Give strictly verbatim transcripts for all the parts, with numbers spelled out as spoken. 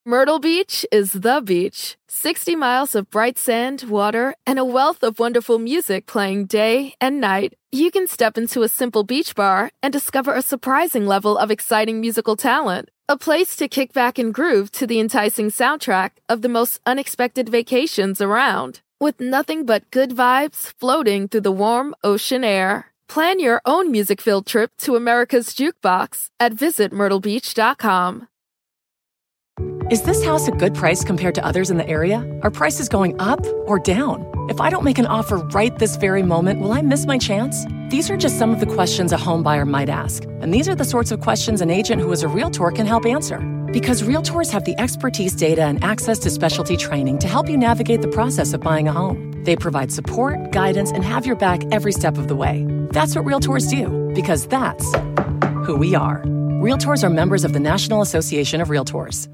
Myrtle Beach is the beach. sixty miles of bright sand, water, and a wealth of wonderful music playing day and night. You can step into a simple beach bar and discover a surprising level of exciting musical talent. A place to kick back and groove to the enticing soundtrack of the most unexpected vacations around. With nothing but good vibes floating through the warm ocean air. Plan your own music-filled trip to America's Jukebox at visit myrtle beach dot com. Is this house a good price compared to others in the area? Are prices going up or down? If I don't make an offer right this very moment, will I miss my chance? These are just some of the questions a home buyer might ask. And these are the sorts of questions an agent who is a Realtor can help answer. Because Realtors have the expertise, data, and access to specialty training to help you navigate the process of buying a home. They provide support, guidance, and have your back every step of the way. That's what Realtors do, because that's who we are. Realtors are members of the National Association of Realtors.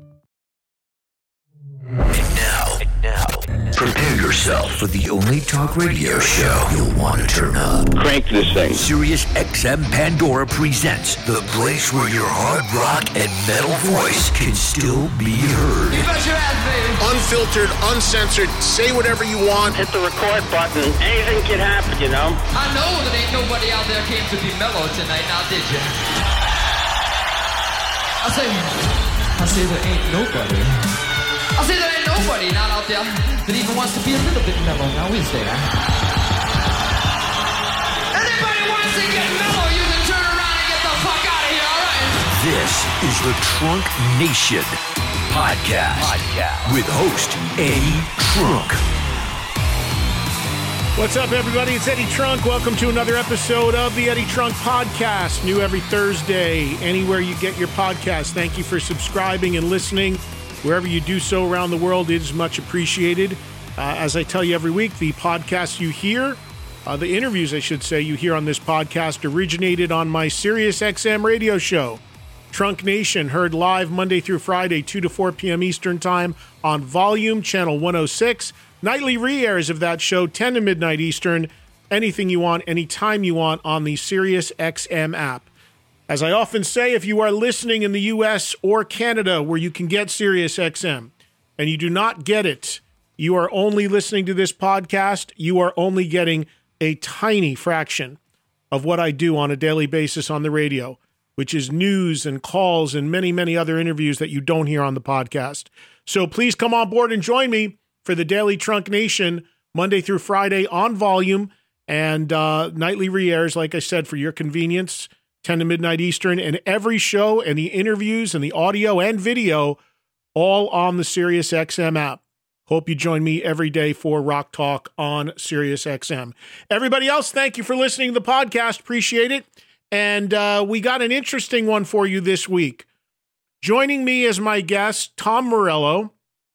And now, and now, prepare yourself for the only talk radio show you'll want to turn up. Crank this thing. Sirius X M Pandora presents the place where your hard rock and metal voice can still be heard. You bet your ass, baby. Unfiltered, uncensored, say whatever you want. Hit the record button. Anything can happen, you know? I know that ain't nobody out there came to be mellow tonight, now did you? I say, I say there ain't nobody. I say there ain't nobody not out there that even wants to be a little bit mellow, now is there? Anybody wants to get mellow, you can turn around and get the fuck out of here, alright? This is the Trunk Nation Podcast, Podcast. With host Eddie Trunk. What's up, everybody? It's Eddie Trunk. Welcome to another episode of the Eddie Trunk Podcast, new every Thursday, anywhere you get your podcast. Thank you for subscribing and listening. Wherever you do so around the world, it is much appreciated. Uh, as I tell you every week, the podcasts you hear, uh, the interviews, I should say, you hear on this podcast originated on my Sirius X M radio show, Trunk Nation, heard live Monday through Friday, two to four p.m. Eastern Time on Volume, Channel one oh six. Nightly re-airs of that show, ten to midnight Eastern. Anything you want, anytime you want on the Sirius X M app. As I often say, if you are listening in the U S or Canada where you can get Sirius X M and you do not get it, you are only listening to this podcast, you are only getting a tiny fraction of what I do on a daily basis on the radio, which is news and calls and many, many other interviews that you don't hear on the podcast. So please come on board and join me for the Daily Trunk Nation, Monday through Friday on Volume, and uh, nightly re-airs, like I said, for your convenience, ten to midnight Eastern, and every show and the interviews and the audio and video all on the Sirius X M app. Hope you join me every day for Rock Talk on Sirius X M. Everybody else, thank you for listening to the podcast. Appreciate it. And uh, we got an interesting one for you this week. Joining me as my guest, Tom Morello,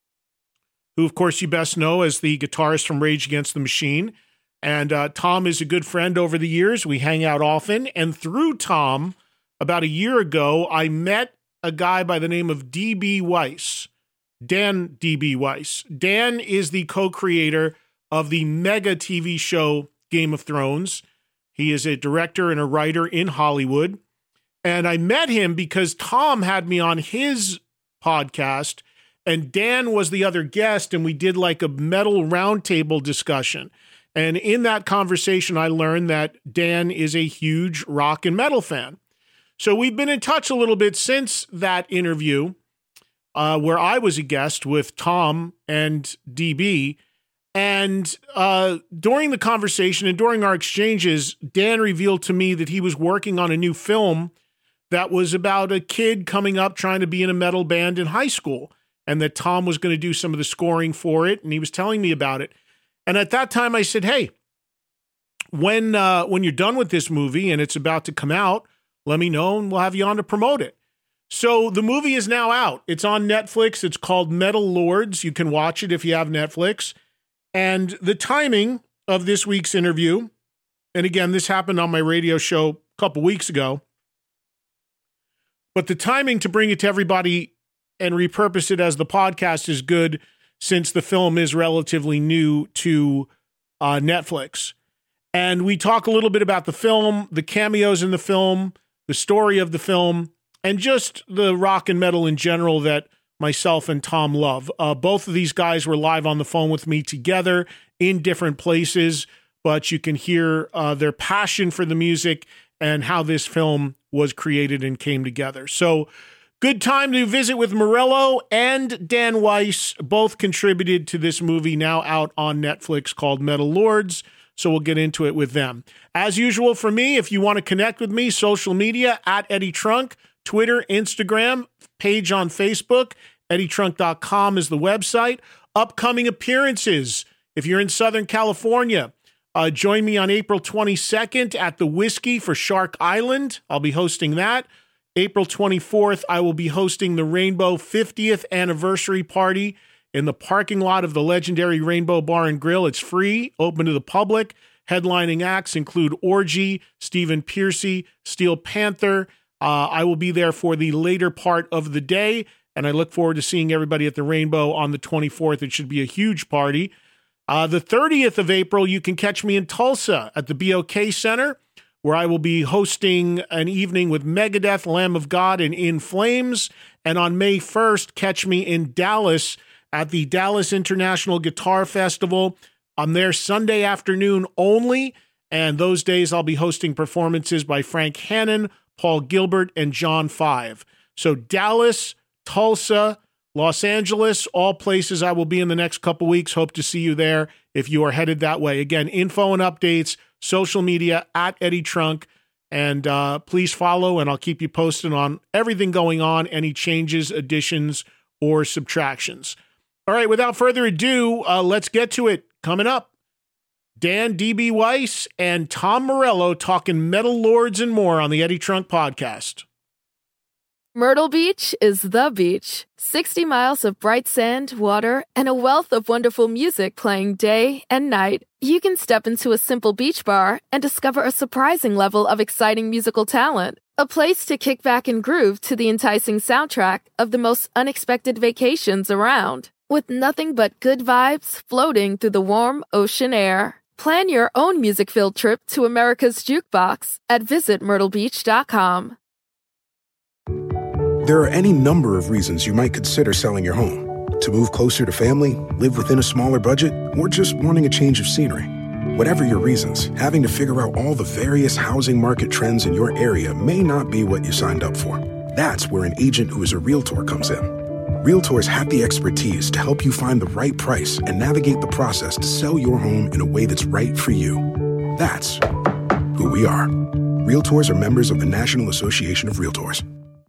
who, of course, you best know as the guitarist from Rage Against the Machine. And uh, Tom is a good friend over the years. We hang out often. And through Tom, about a year ago, I met a guy by the name of D B. Weiss, Dan D B. Weiss. Dan is the co-creator of the mega T V show Game of Thrones. He is a director and a writer in Hollywood. And I met him because Tom had me on his podcast, and Dan was the other guest, and we did like a metal roundtable discussion. And in that conversation, I learned that Dan is a huge rock and metal fan. So we've been in touch a little bit since that interview, uh, where I was a guest with Tom and D B. And uh, during the conversation and during our exchanges, Dan revealed to me that he was working on a new film that was about a kid coming up trying to be in a metal band in high school, and that Tom was going to do some of the scoring for it, and he was telling me about it. And at that time, I said, hey, when uh, when you're done with this movie and it's about to come out, let me know and we'll have you on to promote it. So the movie is now out. It's on Netflix. It's called Metal Lords. You can watch it if you have Netflix. And the timing of this week's interview, and again, this happened on my radio show a couple weeks ago, but the timing to bring it to everybody and repurpose it as the podcast is good, since the film is relatively new to uh, Netflix. And we talk a little bit about the film, the cameos in the film, the story of the film, and just the rock and metal in general that myself and Tom Love. Uh, both of these guys were live on the phone with me together in different places, but you can hear uh, their passion for the music and how this film was created and came together. So good time to visit with Morello and Dan Weiss. Both contributed to this movie now out on Netflix called Metal Lords. So we'll get into it with them. As usual for me, if you want to connect with me, social media, at Eddie Trunk, Twitter, Instagram, page on Facebook, eddie trunk dot com is the website. Upcoming appearances. If you're in Southern California, uh, join me on April twenty-second at the Whiskey for Shark Island. I'll be hosting that. April twenty-fourth, I will be hosting the Rainbow fiftieth anniversary party in the parking lot of the legendary Rainbow Bar and Grill. It's free, open to the public. Headlining acts include Orgy, Stephen Piercy, Steel Panther. Uh, I will be there for the later part of the day, and I look forward to seeing everybody at the Rainbow on the twenty-fourth. It should be a huge party. Uh, the thirtieth of April, you can catch me in Tulsa at the B O K Center, where I will be hosting an evening with Megadeth, Lamb of God, and In Flames. And on May first, catch me in Dallas at the Dallas International Guitar Festival. I'm there Sunday afternoon only, and those days I'll be hosting performances by Frank Hannon, Paul Gilbert, and John Five. So Dallas, Tulsa, Los Angeles, all places I will be in the next couple weeks. Hope to see you there if you are headed that way. Again, info and updates, social media, at Eddie Trunk, and uh, please follow, and I'll keep you posted on everything going on, any changes, additions, or subtractions. All right, without further ado, uh, let's get to it. Coming up, Dan D B. Weiss and Tom Morello talking Metal Lords and more on the Eddie Trunk Podcast. Myrtle Beach is the beach. sixty miles of bright sand, water, and a wealth of wonderful music playing day and night. You can step into a simple beach bar and discover a surprising level of exciting musical talent. A place to kick back and groove to the enticing soundtrack of the most unexpected vacations around. With nothing but good vibes floating through the warm ocean air. Plan your own music-filled trip to America's Jukebox at visit myrtle beach dot com. There are any number of reasons you might consider selling your home. To move closer to family, live within a smaller budget, or just wanting a change of scenery. Whatever your reasons, having to figure out all the various housing market trends in your area may not be what you signed up for. That's where an agent who is a realtor comes in. Realtors have the expertise to help you find the right price and navigate the process to sell your home in a way that's right for you. That's who we are. Realtors are members of the National Association of Realtors.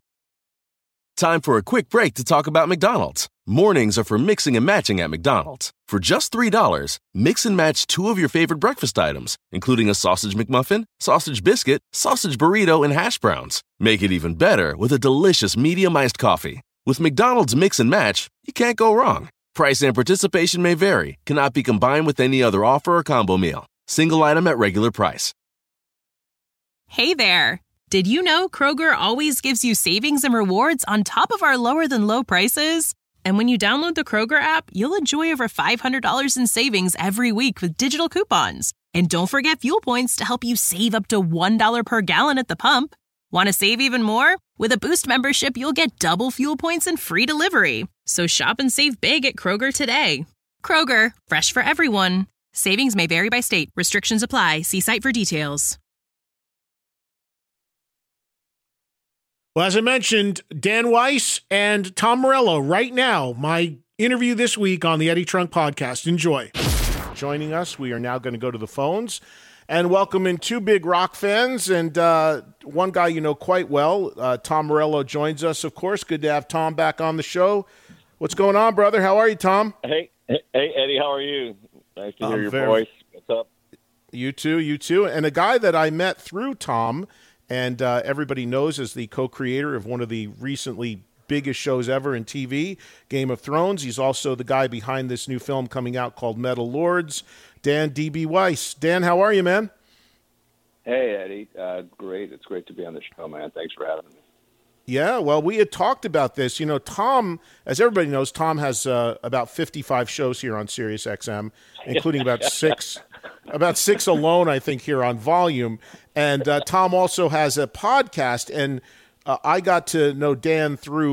Time for a quick break to talk about McDonald's. Mornings are for mixing and matching at McDonald's. For just three dollars, mix and match two of your favorite breakfast items, including a sausage McMuffin, sausage biscuit, sausage burrito, and hash browns. Make it even better with a delicious medium iced coffee. With McDonald's Mix and Match, you can't go wrong. Price and participation may vary, cannot be combined with any other offer or combo meal. Single item at regular price. Hey there! Did you know Kroger always gives you savings and rewards on top of our lower-than-low prices? And when you download the Kroger app, you'll enjoy over five hundred dollars in savings every week with digital coupons. And don't forget fuel points to help you save up to one dollar per gallon at the pump. Want to save even more? With a Boost membership, you'll get double fuel points and free delivery. So shop and save big at Kroger today. Kroger, fresh for everyone. Savings may vary by state. Restrictions apply. See site for details. Well, as I mentioned, Dan Weiss and Tom Morello right now, my interview this week on the Eddie Trunk Podcast. Enjoy. Joining us, we are now going to go to the phones and welcome in two big rock fans, and uh, one guy you know quite well, uh, Tom Morello, joins us, of course. Good to have Tom back on the show. What's going on, brother? How are you, Tom? Hey, hey, Eddie, how are you? Nice to hear I'm your very... voice. What's up? You too, you too. And a guy that I met through Tom, and uh, everybody knows as the co-creator of one of the recently biggest shows ever in T V, Game of Thrones. He's also the guy behind this new film coming out called Metal Lords, Dan D B. Weiss. Dan, how are you, man? Hey, Eddie. Uh, great. It's great to be on the show, man. Thanks for having me. Yeah, well, we had talked about this. You know, Tom, as everybody knows, Tom has uh, about fifty-five shows here on Sirius X M, including about six, about six alone, I think, here on Volume. And uh, Tom also has a podcast, and uh, I got to know Dan through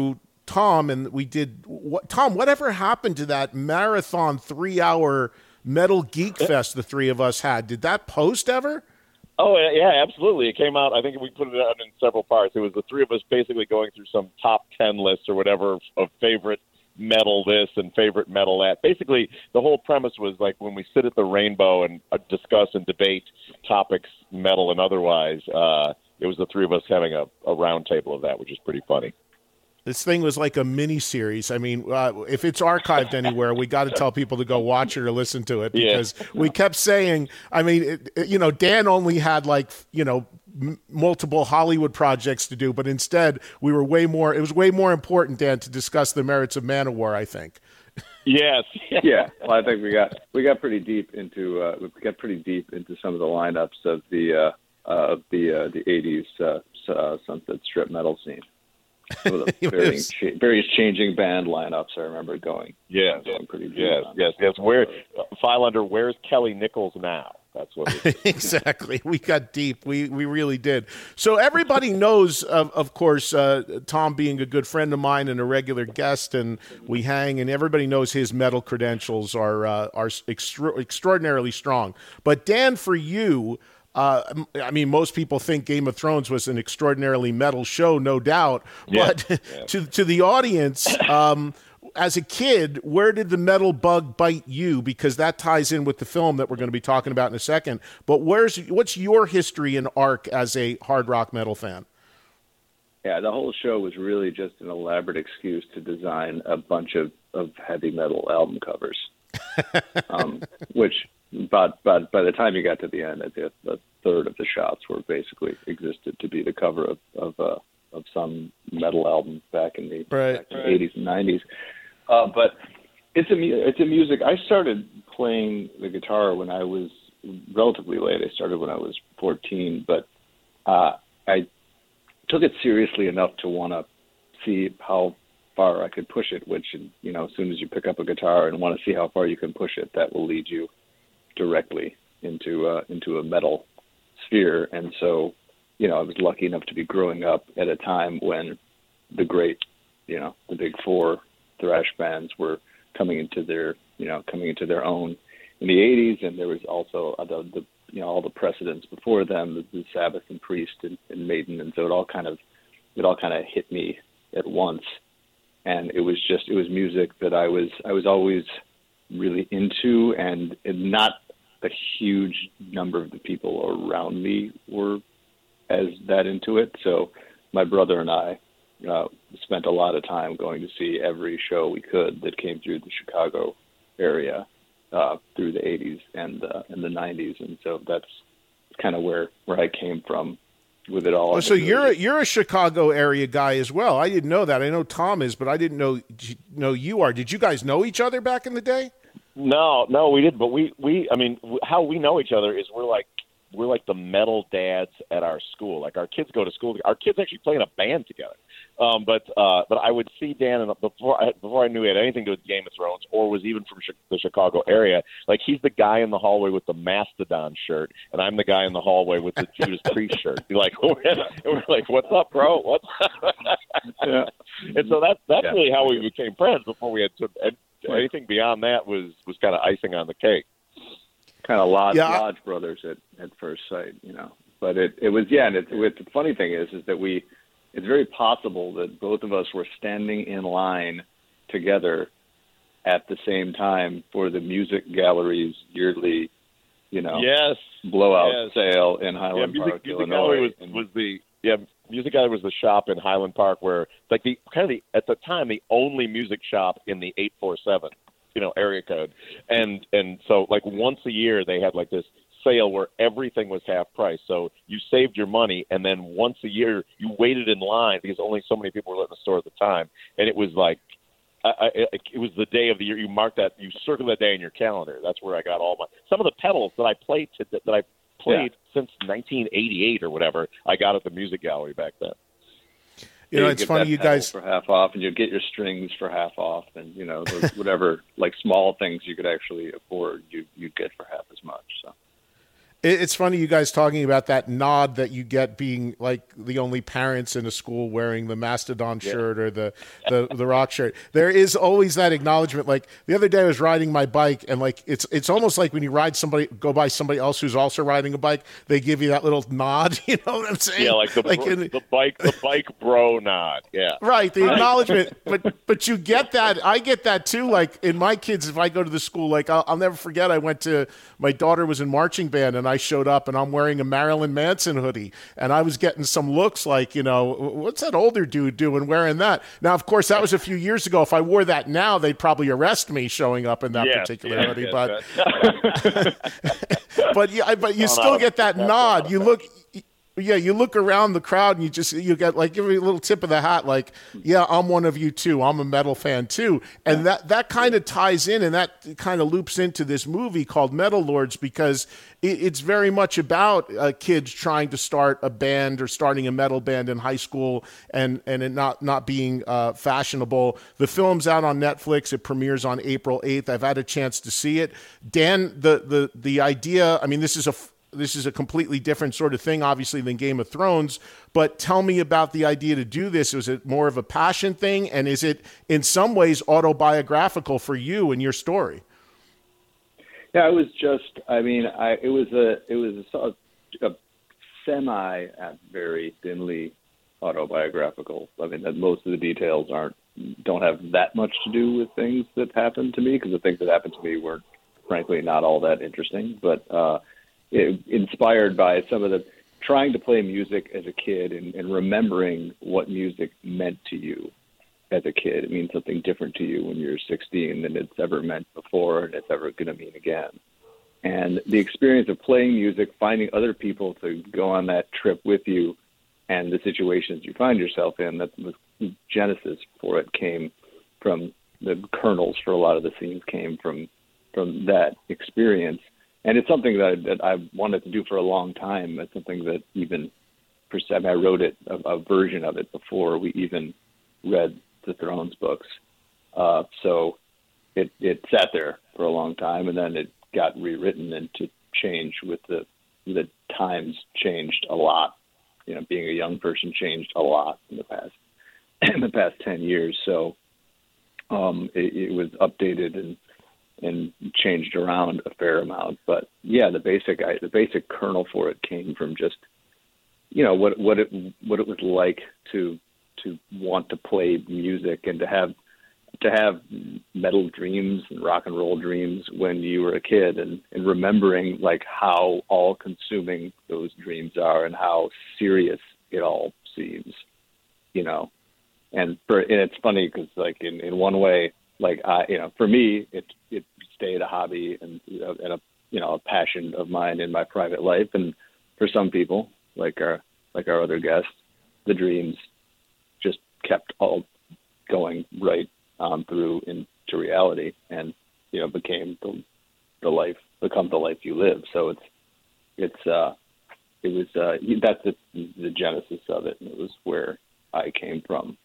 Tom, and we did what? Tom, whatever happened to that marathon three-hour Metal Geek Fest the three of us had? Did that post ever? Oh, yeah, absolutely. It came out, I think we put it out in several parts. It was the three of us basically going through some top ten lists or whatever of favorite metal this and favorite metal that. Basically, the whole premise was like when we sit at the Rainbow and uh, discuss and debate topics, metal and otherwise, uh, it was the three of us having a, a round table of that, which is pretty funny. This thing was like a mini series. I mean, uh, if it's archived anywhere, we got to tell people to go watch it or listen to it because yeah. we kept saying, I mean, it, it, you know, Dan only had like, you know, m- multiple Hollywood projects to do, but instead we were way more, it was way more important, Dan, to discuss the merits of Manowar, I think. Yes. Yeah. Well, I think we got, we got pretty deep into, uh, we got pretty deep into some of the lineups of the, uh, uh, of the, uh, the eighties, uh, uh, Sunset Strip metal scene. Some of the various, cha- various changing band lineups. I remember going. Yes, going pretty deep yes, yes, yes. Where uh, file under where's Kelly Nichols now? That's what it is. Exactly. We got deep. We we really did. So everybody knows, of of course, uh, Tom being a good friend of mine and a regular guest, and we hang, and everybody knows his metal credentials are uh, are extra- extraordinarily strong. But Dan, for you. Uh, I mean, most people think Game of Thrones was an extraordinarily metal show, no doubt. Yeah, but yeah. to to the audience, um, as a kid, where did the metal bug bite you? Because that ties in with the film that we're going to be talking about in a second. But where's what's your history and arc as a hard rock metal fan? Yeah, the whole show was really just an elaborate excuse to design a bunch of, of heavy metal album covers, um, which. But but by the time you got to the end, I think a third of the shots were basically existed to be the cover of of, uh, of some metal album back in the, right, back in right. the eighties and nineties. Uh, but it's a it's a music. I started playing the guitar when I was relatively late. I started when I was fourteen, but uh, I took it seriously enough to want to see how far I could push it. Which, you know, as soon as you pick up a guitar and want to see how far you can push it, that will lead you directly into uh, into a metal sphere. And so, you know, I was lucky enough to be growing up at a time when the great, you know, the big four thrash bands were coming into their, you know, coming into their own in the eighties. And there was also the, the you know, all the precedents before them, the, the Sabbath and Priest and, and Maiden. And so it all kind of, it all kind of hit me at once. And it was just, it was music that I was, I was always really into, and, and not a huge number of the people around me were as that into it. So my brother and I uh, spent a lot of time going to see every show we could that came through the Chicago area uh, through the eighties and uh, and the nineties. And so that's kind of where, where I came from with it all. Oh, so you're a, you're a Chicago area guy as well. I didn't know that. I know Tom is, but I didn't know know you are. Did you guys know each other back in the day? No, no, we didn't. But we, we, I mean, how we know each other is we're like we're like the metal dads at our school. Like our kids go to school. Our kids actually play in a band together. Um, but uh, but I would see Dan, and before I, before I knew he had anything to do with Game of Thrones or was even from the Chicago area, like he's the guy in the hallway with the Mastodon shirt, and I'm the guy in the hallway with the Judas Priest shirt. You're like, we're, we're like, what's up, bro? What's up? Yeah. And so that's that's yeah. really how we became friends before we had to. And anything beyond that was was kind of icing on the cake. Kind of lodge, yeah. lodge brothers at, at first sight, you know. But it, it was yeah. And it, it, the funny thing is, is that we. It's very possible that both of us were standing in line together at the same time for the Music Gallery's yearly, you know, yes, blowout yes. sale in Highland yeah, music, Park, music Illinois. Gallery was, and, was the yeah, Music Gallery was the shop in Highland Park where like the kind of the at the time the only music shop in the eight four seven, you know, area code, and and so like once a year they had like this sale where everything was half price. So you saved your money, and then once a year you waited in line because only so many people were in the store at the time. And it was like, I, I, it was the day of the year. You marked that, you circle that day in your calendar. That's where I got all my, some of the pedals that I played to, that I played yeah. since nineteen eighty-eight or whatever, I got at the Music Gallery back then. You know, you it's funny, you guys for half off, and you get your strings for half off, and you know, those, whatever like small things you could actually afford, you you'd get for half as much. So. It, it's funny you guys talking about that nod that you get being like the only parents in a school wearing the Mastodon Yeah. shirt or the, the, the rock shirt. There is always that acknowledgement. Like the other day I was riding my bike and like it's it's almost like when you ride somebody, go by somebody else who's also riding a bike, they give you that little nod. You know what I'm saying? Yeah, like the like bro, in, the bike the bike bro nod. Yeah. Right, the acknowledgement, but but you get that. I get that too. Like in my kids, if I go to the school, like I'll, I'll never forget. I went to my daughter was in marching band, and I showed up, and I'm wearing a Marilyn Manson hoodie, and I was getting some looks like, you know, what's that older dude doing wearing that? Now, of course, that was a few years ago. If I wore that now, they'd probably arrest me showing up in that Yes, particular yes, hoodie. yes, But but yeah, but you still get that nod. You look. Yeah, you look around the crowd and you just you get like give me a little tip of the hat, like, yeah, I'm one of you too. I'm a metal fan too, and that that kind of ties in and that kind of loops into this movie called Metal Lords because it, it's very much about uh, kids trying to start a band or starting a metal band in high school and and it not not being uh, fashionable. The film's out on Netflix. It premieres on April eighth. I've had a chance to see it. Dan, the the the idea. I mean, this is a This is a completely different sort of thing, obviously, than Game of Thrones. But tell me about the idea to do this. Was it more of a passion thing? And is it in some ways autobiographical for you and your story? Yeah, it was just, I mean, I, it was a, it was a, a semi, at very thinly autobiographical. I mean, that most of the details aren't, don't have that much to do with things that happened to me because the things that happened to me were, frankly, not all that interesting. But, uh, It, inspired by some of the trying to play music as a kid and, and remembering what music meant to you as a kid. It means something different to you when you're sixteen than it's ever meant before and it's ever going to mean again. And the experience of playing music, finding other people to go on that trip with you and the situations you find yourself in, that the genesis for it came from the kernels for a lot of the scenes came from from that experience. And it's something that I, that I wanted to do for a long time. It's something that even, I, mean, I wrote it, a, a version of it before we even read the Thrones books. Uh, so it, it sat there for a long time, and then it got rewritten and to change with the, the times changed a lot. You know, being a young person changed a lot in the past, in the past ten years. So um, it, it was updated and, and changed around a fair amount. But yeah, the basic I, the basic kernel for it came from just, you know, what what it what it was like to to want to play music and to have to have metal dreams and rock and roll dreams when you were a kid, and, and remembering like how all consuming those dreams are and how serious it all seems, you know. And for and it's funny because like in, in one way, like I, you know, for me, it it stayed a hobby and and a you know a passion of mine in my private life, and for some people, like our like our other guests, the dreams just kept all going right on through into reality, and you know became the the life become the life you live. So it's it's uh it was uh that's the the genesis of it, and it was where I came from.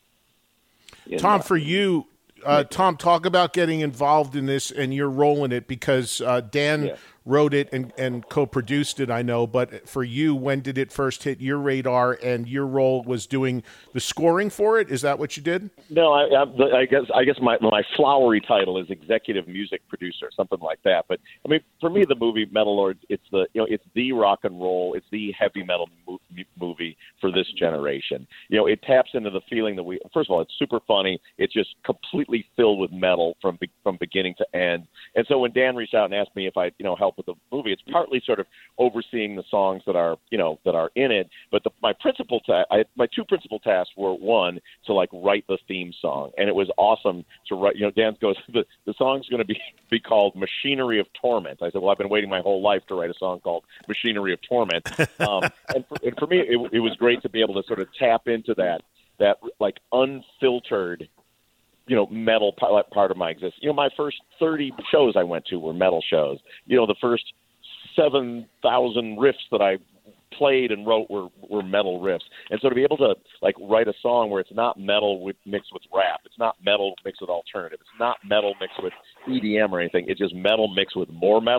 Tom, for you, uh, Tom, talk about getting involved in this and your role in it, because uh, Dan yeah. wrote it and, and co-produced it, I know. But for you, when did it first hit your radar, and your role was doing the scoring for it? Is that what you did? No, I, I, I guess I guess my my flowery title is executive music producer, something like that. But I mean, for me, the movie Metal Lords, it's the you know it's the rock and roll, it's the heavy metal mo- movie for this generation. You know, it taps into the feeling that we. First of all, it's super funny. It's just completely filled with metal from from beginning to end. And so when Dan reached out and asked me if I you know help with the movie, it's partly sort of overseeing the songs that are you know that are in it. But the, my principal ta- I, my two principal tasks were, one, to like write the theme song, and it was awesome to write. You know, Dan goes, the the song's going to be be called Machinery of Torment. I said, well, I've been waiting my whole life to write a song called Machinery of Torment. Um, and, for, and for me, it, it was great to be able to sort of tap into that that like unfiltered, you know, metal part of my existence. You know, my first thirty shows I went to were metal shows. You know, the first seven thousand riffs that I played and wrote were, were metal riffs. And so to be able to like write a song where it's not metal with, mixed with rap, it's not metal mixed with alternative, it's not metal mixed with E D M or anything, it's just metal mixed with more metal,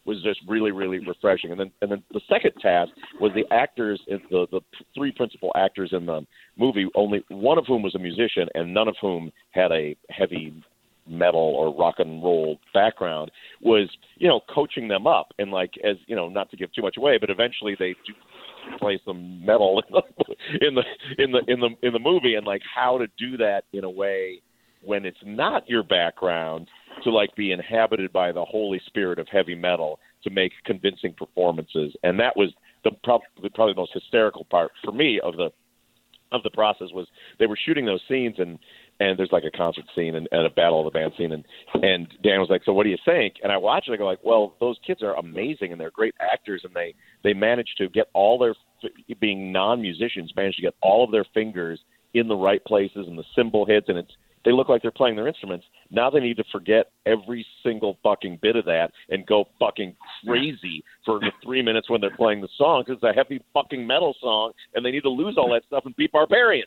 was just really, really refreshing. And then, and then the second task was the actors, the the three principal actors in the movie, only one of whom was a musician, and none of whom had a heavy metal or rock and roll background, was, you know, coaching them up. And like, as you know, not to give too much away, but eventually they do play some metal in the in the in the in the movie, and like how to do that in a way when it's not your background, to like be inhabited by the Holy Spirit of heavy metal to make convincing performances. And that was the probably probably the most hysterical part for me of the of the process. Was they were shooting those scenes, and and there's like a concert scene and, and a battle of the band scene, and and Dan was like, so what do you think? And I watch it, I go like, well, those kids are amazing and they're great actors, and they they managed to get all their, being non-musicians, managed to get all of their fingers in the right places and the cymbal hits, and it's they look like they're playing their instruments. Now they need to forget every single fucking bit of that and go fucking crazy for the three minutes when they're playing the song, because it's a heavy fucking metal song, and they need to lose all that stuff and be barbarians.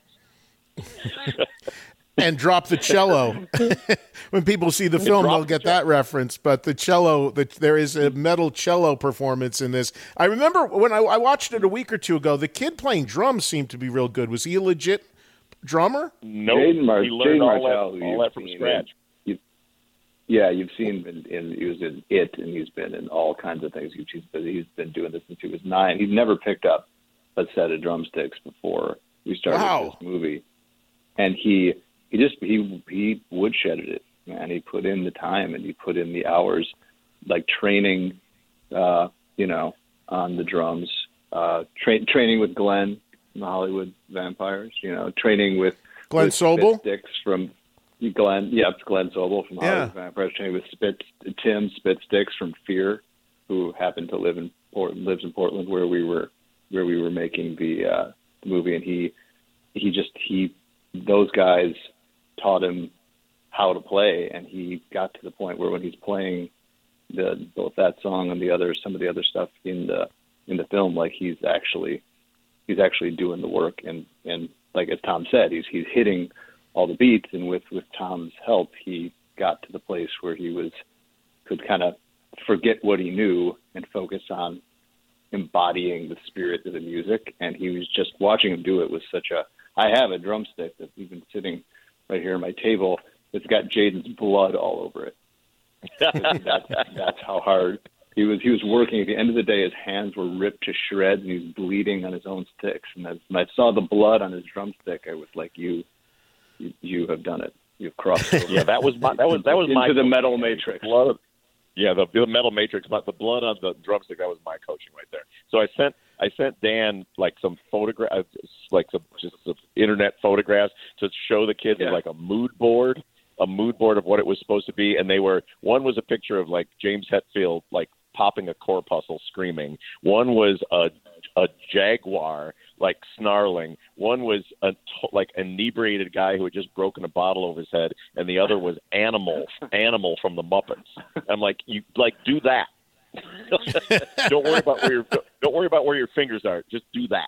And drop the cello. When people see the film, they'll get that reference. But the cello, the, there is a metal cello performance in this. I remember when I, I watched it a week or two ago, the kid playing drums seemed to be real good. Was he a legit drummer? No, Jaden Mar- he learned Jaden all Martell, that, all that from scratch. You, yeah, you've seen in, in he was in It, and he's been in all kinds of things. He's been, he's been doing this since he was nine. He's never picked up a set of drumsticks before we started Wow. this movie, and he he just he he woodshedded it, man. He put in the time and he put in the hours, like training, uh, you know, on the drums, uh, tra- training with Glenn. The Hollywood Vampires, you know, training with Glenn with Sobel? Spit Sticks from Glenn, yeah, it's Glenn Sobel from Hollywood Yeah. Vampires, training with Spit Tim Spit Sticks from Fear, who happened to live in Port, lives in Portland, where we were where we were making the uh, movie, and he he just he those guys taught him how to play, and he got to the point where when he's playing the both that song and the other some of the other stuff in the in the film, like he's actually he's actually doing the work, and, and like as Tom said, he's he's hitting all the beats, and with, with Tom's help, he got to the place where he was could kind of forget what he knew and focus on embodying the spirit of the music. And he was just watching him do it was such a. I have a drumstick that's even sitting right here on my table. It's got Jaden's blood all over it. that's, that's how hard. He was he was working. At the end of the day, his hands were ripped to shreds, and he was bleeding on his own sticks. And as, when I saw the blood on his drumstick, I was like, "You, you, you have done it. You've crossed." Over. Yeah, that was my that was that was into my the metal matrix. Blood, yeah, the, the metal matrix. But the blood on the drumstick, that was my coaching right there. So I sent I sent Dan like some photographs, like some just some internet photographs to show the kids, yeah. like a mood board. a mood board of what it was supposed to be, and they were one was a picture of like James Hetfield like popping a corpuscle screaming, one was a a jaguar like snarling, one was a like inebriated guy who had just broken a bottle over his head, and the other was animal animal from the Muppets. I'm like, you like do that. don't worry about where your don't worry about where your fingers are, just do that.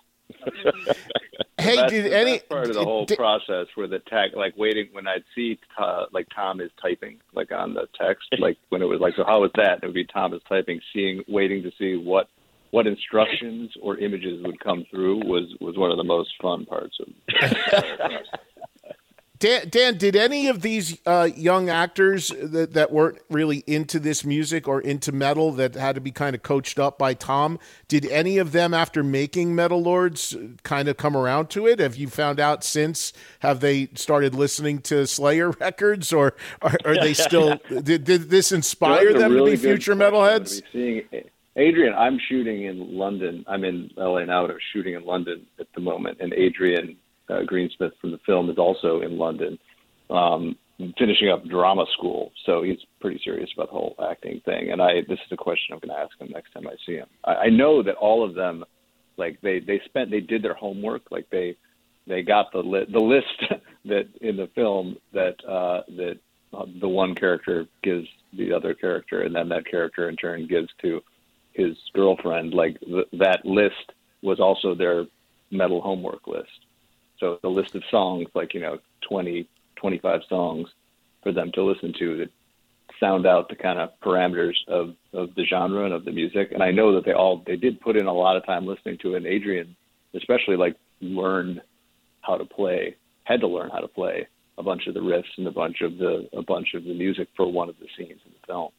Hey, that's, did that's any part of the whole did, process where the tag, like waiting when I'd see uh, like Tom is typing, like on the text, like when it was like, so how was that? It would be Tom is typing, seeing, waiting to see what what instructions or images would come through was was one of the most fun parts of it. Dan, Dan, did any of these uh, young actors that, that weren't really into this music or into metal that had to be kind of coached up by Tom, did any of them after making Metal Lords kind of come around to it? Have you found out since? Have they started listening to Slayer records, or are, are they still, did, did this inspire them really to be future metalheads? Seeing Adrian, I'm shooting in London. I'm in L A now, but I'm shooting in London at the moment, and Adrian Uh, Greensmith from the film is also in London, um, finishing up drama school. So he's pretty serious about the whole acting thing. And I, this is a question I'm going to ask him next time I see him. I, I know that all of them, like they, they spent, they did their homework. Like they, they got the li- the list that in the film that uh, that uh, the one character gives the other character, and then that character in turn gives to his girlfriend. Like th- that list was also their metal homework list. So the list of songs, like, you know, twenty, twenty-five songs for them to listen to that sound out the kind of parameters of, of the genre and of the music. And I know that they all, they did put in a lot of time listening to it. And Adrian, especially, like, learned how to play, had to learn how to play a bunch of the riffs and a bunch of the, a bunch of the music for one of the scenes in the film.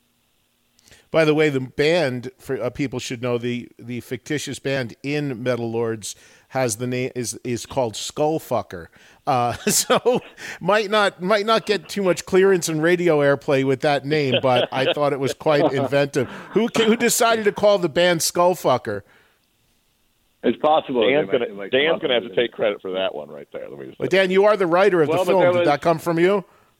By the way, the band, for uh, people should know, the the fictitious band in Metal Lords has the name is is called Skullfucker. Uh, so might not might not get too much clearance and radio airplay with that name, but I thought it was quite inventive. Who who decided to call the band Skullfucker? It's possible. Dan's going to Dan's going to have to take credit for that one right there. Let me just but Dan, you are the writer of well, the film. That was, Did that come from you?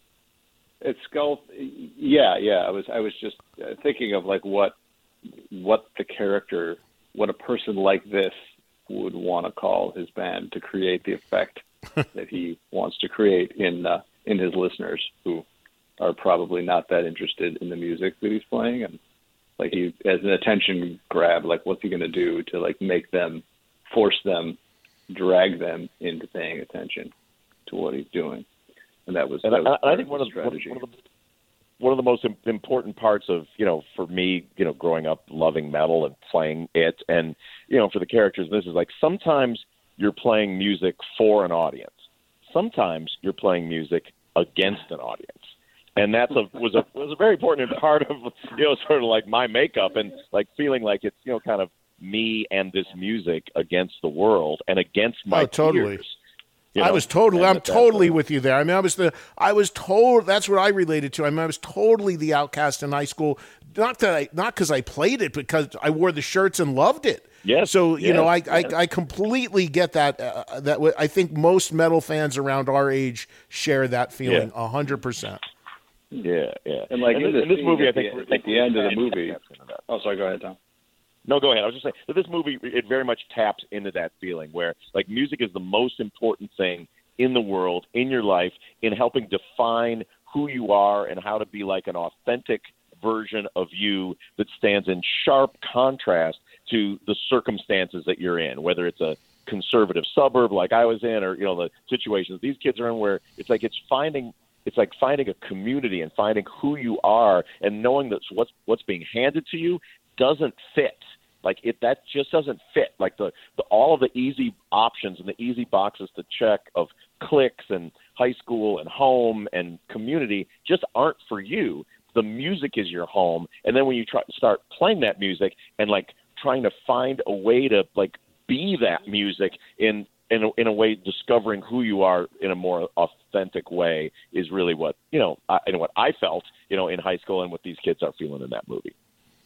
It's Skull. Yeah, yeah. I was I was just thinking of like what what the character, what a person like this would want to call his band to create the effect that he wants to create in uh, in his listeners, who are probably not that interested in the music that he's playing, and like he as an attention grab, like what's he going to do to like make them, force them, drag them into paying attention to what he's doing. And that was, and that was I, I think one of, one, one of the one of the most important parts of, you know, for me, you know, growing up loving metal and playing it, and, you know, for the characters, this is like sometimes you're playing music for an audience. Sometimes you're playing music against an audience. And that's a was a was a very important part of, you know, sort of like my makeup, and like feeling like it's, you know, kind of me and this music against the world and against my oh, totally. peers. You know, I was totally, I'm totally point. with you there. I mean, I was the, I was told, that's what I related to. I mean, I was totally the outcast in high school. Not that I, not because I played it, because I wore the shirts and loved it. Yes. So, you yes, know, I, yes. I, I completely get that, uh, that w- I think most metal fans around our age share that feeling a hundred percent. Yeah. Yeah. And like and in this, this, this movie, I think, the, I think at the end of the movie. Oh, sorry. Go ahead, Tom. No, go ahead. I was just saying that this movie, it very much taps into that feeling where like music is the most important thing in the world, in your life, in helping define who you are and how to be like an authentic version of you that stands in sharp contrast to the circumstances that you're in, whether it's a conservative suburb like I was in, or, you know, the situations these kids are in, where it's like it's finding it's like finding a community and finding who you are, and knowing that what's what's being handed to you doesn't fit. Like it, that just doesn't fit. Like the, the all of the easy options and the easy boxes to check of cliques and high school and home and community just aren't for you. The music is your home, and then when you try start playing that music and like trying to find a way to like be that music in in a, in a way, discovering who you are in a more authentic way is really what you know. I, and what I felt, you know, in high school, and what these kids are feeling in that movie.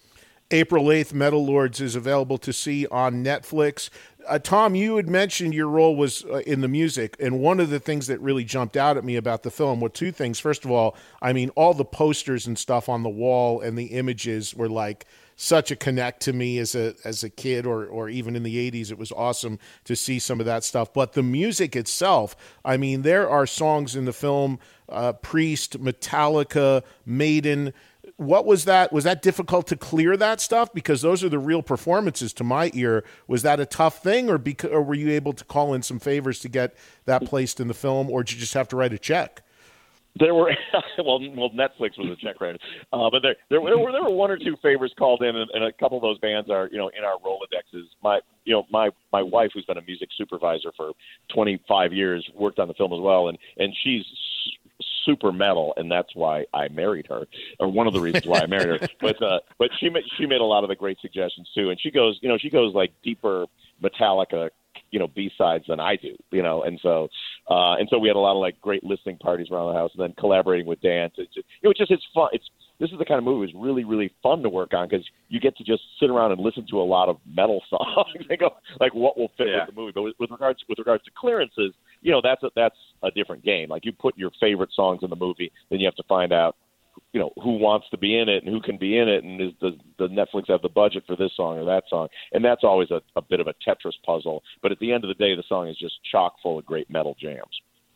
April eighth, Metal Lords is available to see on Netflix. Uh, Tom, you had mentioned your role was uh, in the music, and one of the things that really jumped out at me about the film were two things. First of all, I mean, all the posters and stuff on the wall and the images were like such a connect to me as a as a kid, or or even in the eighties. It was awesome to see some of that stuff. But the music itself, I mean, there are songs in the film, uh, Priest, Metallica, Maiden. What was that? Was that difficult to clear that stuff? Because those are the real performances to my ear. Was that a tough thing, or, beca- or were you able to call in some favors to get that placed in the film, or did you just have to write a check? There were well, well, Netflix was a check writer, uh, but there, there, there were there were one or two favors called in, and, and a couple of those bands are, you know, in our Rolodexes. My you know my my wife, who's been a music supervisor for twenty-five years, worked on the film as well, and and she's super metal, and that's why I married her, or one of the reasons why I married her. But uh, but she made, she made a lot of the great suggestions too, and she goes you know she goes like deeper Metallica, you know, B-sides than I do, you know, and so uh, and so we had a lot of like great listening parties around the house, and then collaborating with Dan to, to you know, it's just it's fun. It's this is the kind of movie that's really really fun to work on, because you get to just sit around and listen to a lot of metal songs. They go like, what will fit yeah. with the movie? But with, with regards with regards to clearances, you know, that's a, that's a different game. Like you put your favorite songs in the movie, then you have to find out, you know, who wants to be in it and who can be in it, and is the the Netflix have the budget for this song or that song, and that's always a, a bit of a Tetris puzzle. But at the end of the day, the song is just chock full of great metal jams.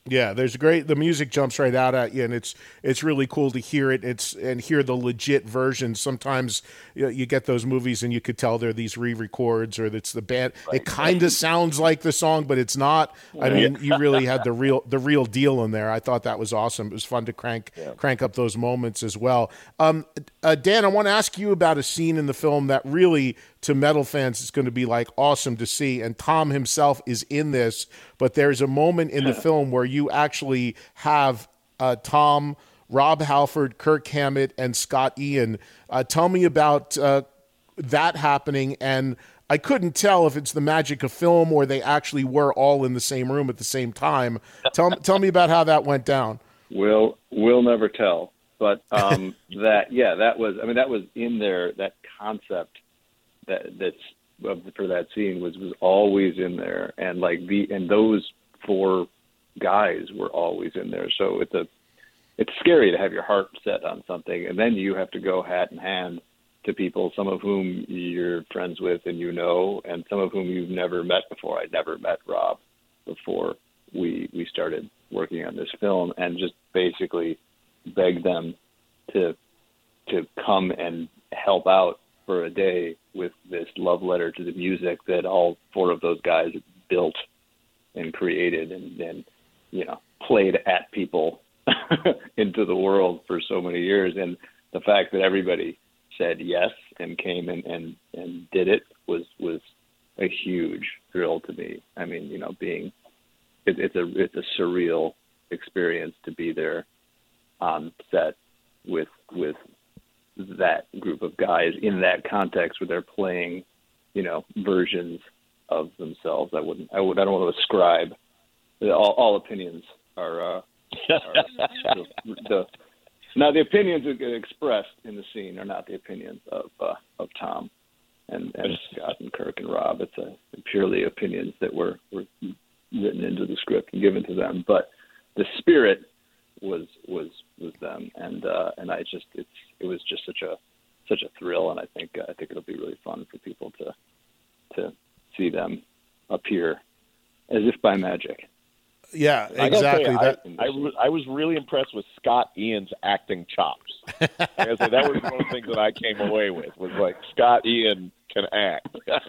Yeah, there's great. The music jumps right out at you, and it's it's really cool to hear it. It's and hear the legit version. Sometimes you, know, you get those movies, and you could tell they're these re-records, or it's the band. Right. It kind of sounds like the song, but it's not. I mean, you really had the real the real deal in there. I thought that was awesome. It was fun to crank yeah. crank up those moments as well. Um, uh, Dan, I want to ask you about a scene in the film that really, to metal fans, is going to be like awesome to see. And Tom himself is in this, but there's a moment in the film where you actually have uh, Tom, Rob Halford, Kirk Hammett, and Scott Ian. Uh, tell me about uh, that happening. And I couldn't tell if it's the magic of film or they actually were all in the same room at the same time. Tell, tell me about how that went down. We'll, we'll never tell. But um, that, yeah, that was, I mean, that was in there, that concept that that's for that scene was, was always in there. And like the, and those four guys were always in there. So it's a, it's scary to have your heart set on something. And then you have to go hat in hand to people, some of whom you're friends with and you know, and some of whom you've never met before. I'd never met Rob before we, we started working on this film, and just basically beg them to, to come and help out for a day with this love letter to the music that all four of those guys built and created and, and you know, played at people into the world for so many years. And the fact that everybody said yes and came and, and, and did it was, was a huge thrill to me. I mean, you know, being, it, it's a, it's a surreal experience to be there on set with, with, that group of guys in that context where they're playing, you know, versions of themselves. I wouldn't, I would, I don't want to ascribe. All, all opinions are, uh, are the, the, now the opinions that get expressed in the scene are not the opinions of, uh, of Tom and, and Scott and Kirk and Rob. It's a purely opinions that were, were written into the script and given to them. But the spirit was, was, was them. And, uh, and I just, it's, it was just such a, such a thrill. And I think, uh, I think it'll be really fun for people to, to see them appear as if by magic. Yeah, exactly. You, that I, I, I was really impressed with Scott Ian's acting chops. I say, that was one of the things that I came away with, was like, Scott Ian can act.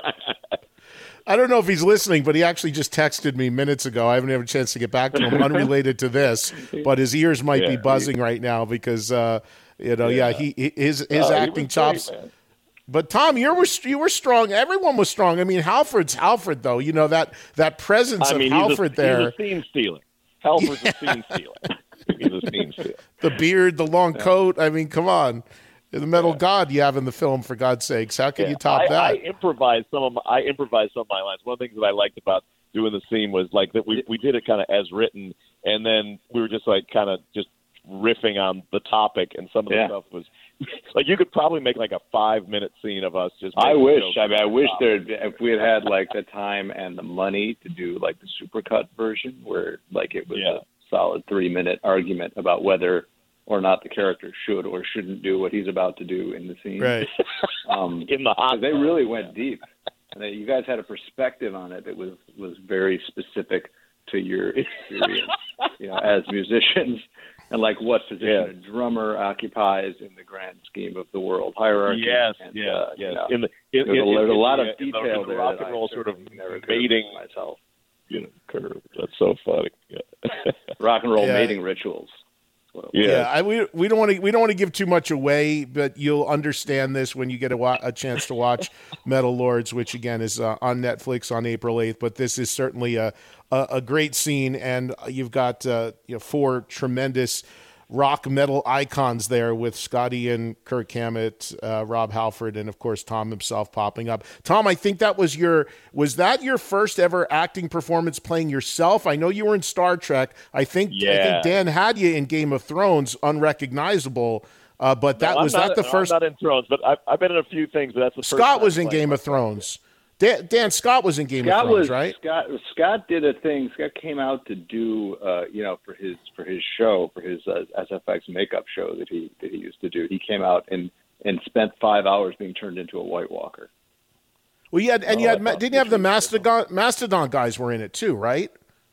I don't know if he's listening, but he actually just texted me minutes ago. I haven't had a chance to get back to him, unrelated to this, but his ears might yeah, be buzzing he, right now because, uh, you know, yeah, yeah he his his oh, acting chops. Great, but Tom, you were you were strong. Everyone was strong. I mean, Halford's Halford, though. You know that that presence I mean, of Halford he's a, there. He's a scene stealer. Halford's a scene stealer. He's a scene stealer. The beard, the long yeah. coat. I mean, come on. The metal yeah. god you have in the film, for God's sakes. How can yeah. you top I, that? I improvised some of my, I improvised some of my lines. One of the things that I liked about doing the scene was like that we we did it kind of as written, and then we were just like kind of just riffing on the topic, and some of the yeah. stuff was like you could probably make like a five minute scene of us just. I wish. I mean, I wish there if we had had like the time and the money to do like the supercut version, where like it was yeah. a solid three minute argument about whether or not the character should or shouldn't do what he's about to do in the scene. Right. Um, in the hot they really went deep. And they, you guys had a perspective on it that was, was very specific to your experience, you know, as musicians, and like what position yeah. a drummer occupies in the grand scheme of the world hierarchy. Yes, and, yes, uh, yes. You know, in the, in, there's, in, a, there's in, a lot in, of detail in the, in the there. rock that and roll I sort of mating myself. You know, curve. That's so funny. Yeah. Rock and roll yeah. mating rituals. Yeah, yeah I, we we don't want to we don't want to give too much away, but you'll understand this when you get a, wa- a chance to watch Metal Lords, which again is uh, on Netflix on April eighth. But this is certainly a a, a great scene, and you've got uh, you know four tremendous rock metal icons there with Scotty and Kirk Hammett, uh, Rob Halford, and of course Tom himself popping up. Tom, I think that was your was that your first ever acting performance playing yourself? I know you were in Star Trek. I think yeah. I think Dan had you in Game of Thrones, unrecognizable. Uh, but that no, was not, that the no, first. I'm not in Thrones, but I've, I've been in a few things. But that's the Scott first time was in Game of Thrones. Dan, Dan Scott was in Game Scott of Thrones, was, right? Scott Scott did a thing. Scott came out to do, uh, you know, for his for his show, for his uh, S F X makeup show that he that he used to do. He came out and, and spent five hours being turned into a White Walker. Well, you had and oh, you had didn't you have the Mastodon Mastodon guys were in it too, right?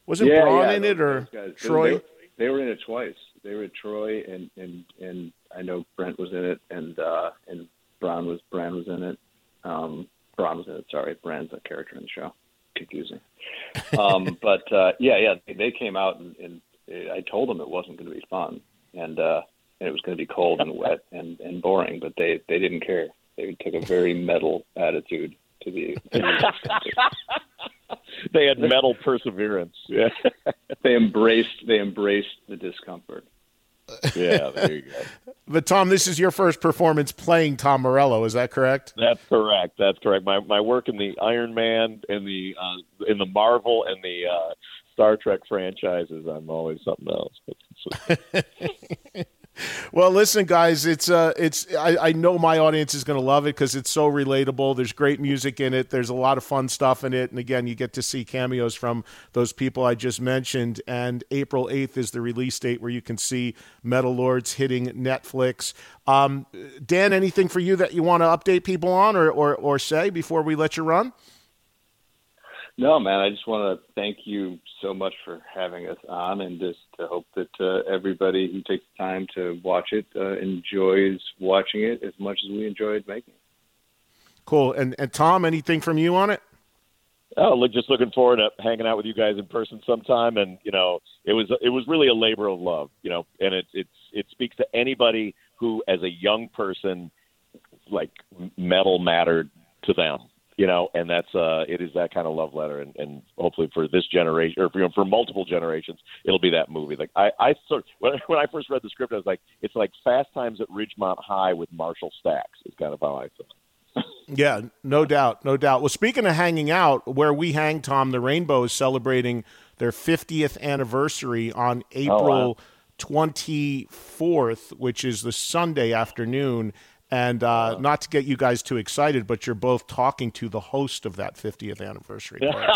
Wasn't yeah, Braun yeah, in it or guys, Troy? They, they were in it twice. They were Troy and and and I know Brent was in it, and uh, and Braun was Bran was in it. Um, Braun was in it. Sorry, Bran's a character in the show. Confusing. Um, but uh, yeah, yeah, they, they came out and, and I told them it wasn't going to be fun, and uh, and it was going to be cold and wet and, and boring. But they, they didn't care. They took a very metal attitude to the. To the they had metal perseverance. Yeah. they embraced. They embraced the discomfort. Yeah, there you go. But Tom, this is your first performance playing Tom Morello. Is that correct? That's correct. That's correct. My my work in the Iron Man and the uh, in the Marvel and the uh, Star Trek franchises, I'm always something else. Well, listen, guys, it's uh, it's I, I know my audience is going to love it because it's so relatable. There's great music in it. There's a lot of fun stuff in it. And again, you get to see cameos from those people I just mentioned. And April eighth is the release date where you can see Metal Lords hitting Netflix. Um, Dan, anything for you that you want to update people on or, or, or say before we let you run? No, man, I just want to thank you so much for having us on, and just to hope that uh, everybody who takes the time to watch it uh, enjoys watching it as much as we enjoyed making it. Cool. And, and Tom, anything from you on it? Oh, look, just looking forward to hanging out with you guys in person sometime. And, you know, it was it was really a labor of love, you know, and it, it's, it speaks to anybody who, as a young person, like, metal mattered to them. You know, and that's uh, it is that kind of love letter, and, and hopefully for this generation, or for, you know, for multiple generations, it'll be that movie. Like I, I sort when, when I first read the script, I was like, it's like Fast Times at Ridgemont High with Marshall Stacks. Is kind of how I feel. Yeah, no doubt, no doubt. Well, speaking of hanging out, where we hang, Tom, the Rainbow is celebrating their fiftieth anniversary on April twenty-fourth, which is the Sunday afternoon. And uh, not to get you guys too excited, but you're both talking to the host of that fiftieth anniversary party.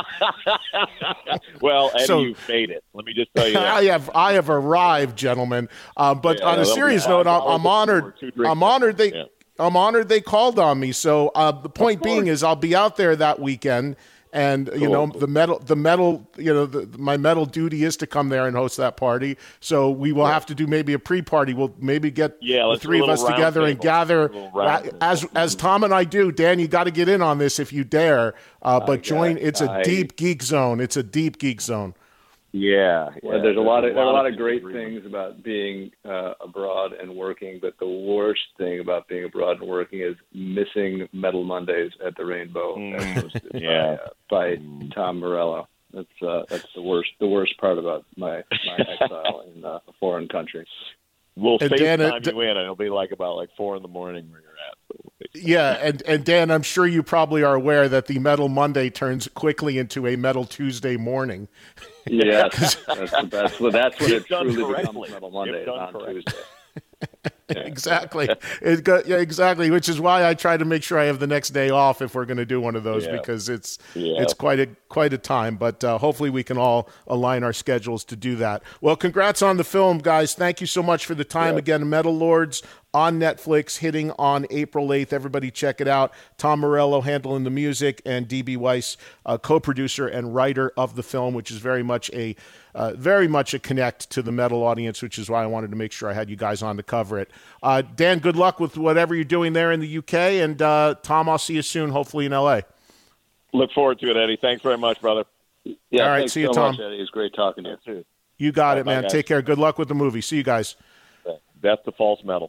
Well, Eddie, so, you've made it. Let me just tell you that. I have, I have arrived, gentlemen. Uh, but yeah, on a serious note, I'm, I'm honored. I'm honored they, yeah. I'm honored they called on me. So uh, the point being is, I'll be out there that weekend. And, you cool. know, the metal, the metal, you know, the, my metal duty is to come there and host that party. So we will yeah. have to do maybe a pre-party. We'll maybe get yeah, the three of us together table. and gather. As as Tom and I do, Dan, you got to get in on this if you dare. Uh, but I join. It's a I, deep geek zone. It's a deep geek zone. Yeah, yeah. Well, there's a lot of there's a lot of great things about being uh, abroad and working, but the worst thing about being abroad and working is missing Metal Mondays at the Rainbow. Mm. yeah, by, uh, by Tom Morello. That's uh, that's the worst the worst part about my my exile in uh, a foreign country. We'll FaceTime you in, and it'll be like about like four in the morning where you're at. So we'll yeah, and, and Dan, I'm sure you probably are aware that the Metal Monday turns quickly into a Metal Tuesday morning. Yeah, that's the best. Well, that's when it truly correctly. becomes Metal Monday on correctly. Tuesday. Yeah. Exactly. It go, yeah, exactly. Which is why I try to make sure I have the next day off if we're going to do one of those, yeah. because it's yeah. it's quite a quite a time. But uh, hopefully we can all align our schedules to do that. Well, congrats on the film, guys. Thank you so much for the time. Yeah. Again, Metal Lords on Netflix, hitting on April eighth. Everybody check it out. Tom Morello handling the music, and D B. Weiss, uh, co-producer and writer of the film, which is very much a uh, very much a connect to the metal audience, which is why I wanted to make sure I had you guys on to cover it. Uh, Dan, good luck with whatever you're doing there in the U K, and uh, Tom, I'll see you soon, hopefully in L A. Look forward to it, Eddie. Thanks very much, brother. Yeah, all right, thanks see you, so Tom. Much, Eddie. It was great talking to you. You got all it, man. Bye, Take care. Good luck with the movie. See you guys. Death to false metal.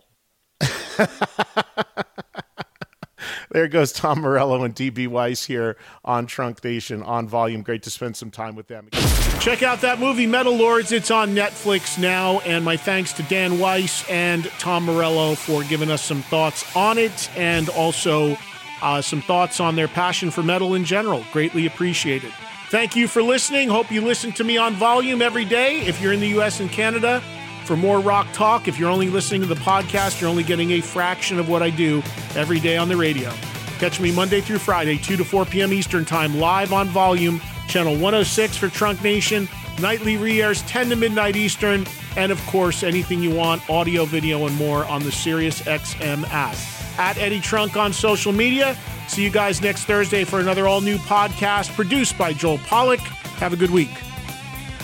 There goes Tom Morello and D B. Weiss here on Trunk Nation on Volume. Great to spend some time with them. Check out that movie, Metal Lords. It's on Netflix now. And my thanks to Dan Weiss and Tom Morello for giving us some thoughts on it, and also uh, some thoughts on their passion for metal in general. Greatly appreciated. Thank you for listening. Hope you listen to me on Volume every day if you're in the U S and Canada. For more rock talk, if you're only listening to the podcast, you're only getting a fraction of what I do every day on the radio. Catch me Monday through Friday, two to four p.m. Eastern Time, live on Volume, channel one oh six for Trunk Nation, nightly re-airs ten to midnight Eastern, and of course, anything you want, audio, video, and more on the Sirius X M app. At Eddie Trunk on social media. See you guys next Thursday for another all-new podcast produced by Joel Pollack. Have a good week.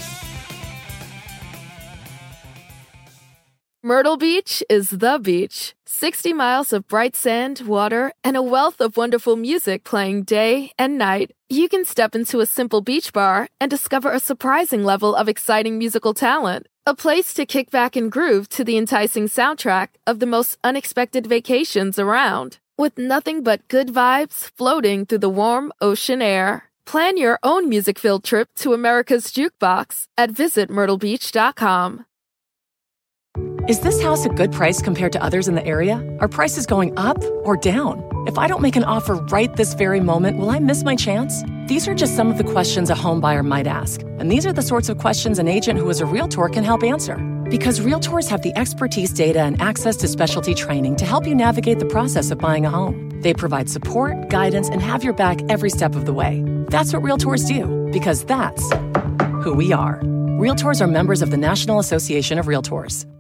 Myrtle Beach is the beach. sixty miles of bright sand, water, and a wealth of wonderful music playing day and night. You can step into a simple beach bar and discover a surprising level of exciting musical talent. A place to kick back and groove to the enticing soundtrack of the most unexpected vacations around. With nothing but good vibes floating through the warm ocean air. Plan your own music-filled trip to America's Jukebox at visit myrtle beach dot com. Is this house a good price compared to others in the area? Are prices going up or down? If I don't make an offer right this very moment, will I miss my chance? These are just some of the questions a home buyer might ask. And these are the sorts of questions an agent who is a Realtor can help answer. Because Realtors have the expertise, data, and access to specialty training to help you navigate the process of buying a home. They provide support, guidance, and have your back every step of the way. That's what Realtors do, because that's who we are. Realtors are members of the National Association of Realtors.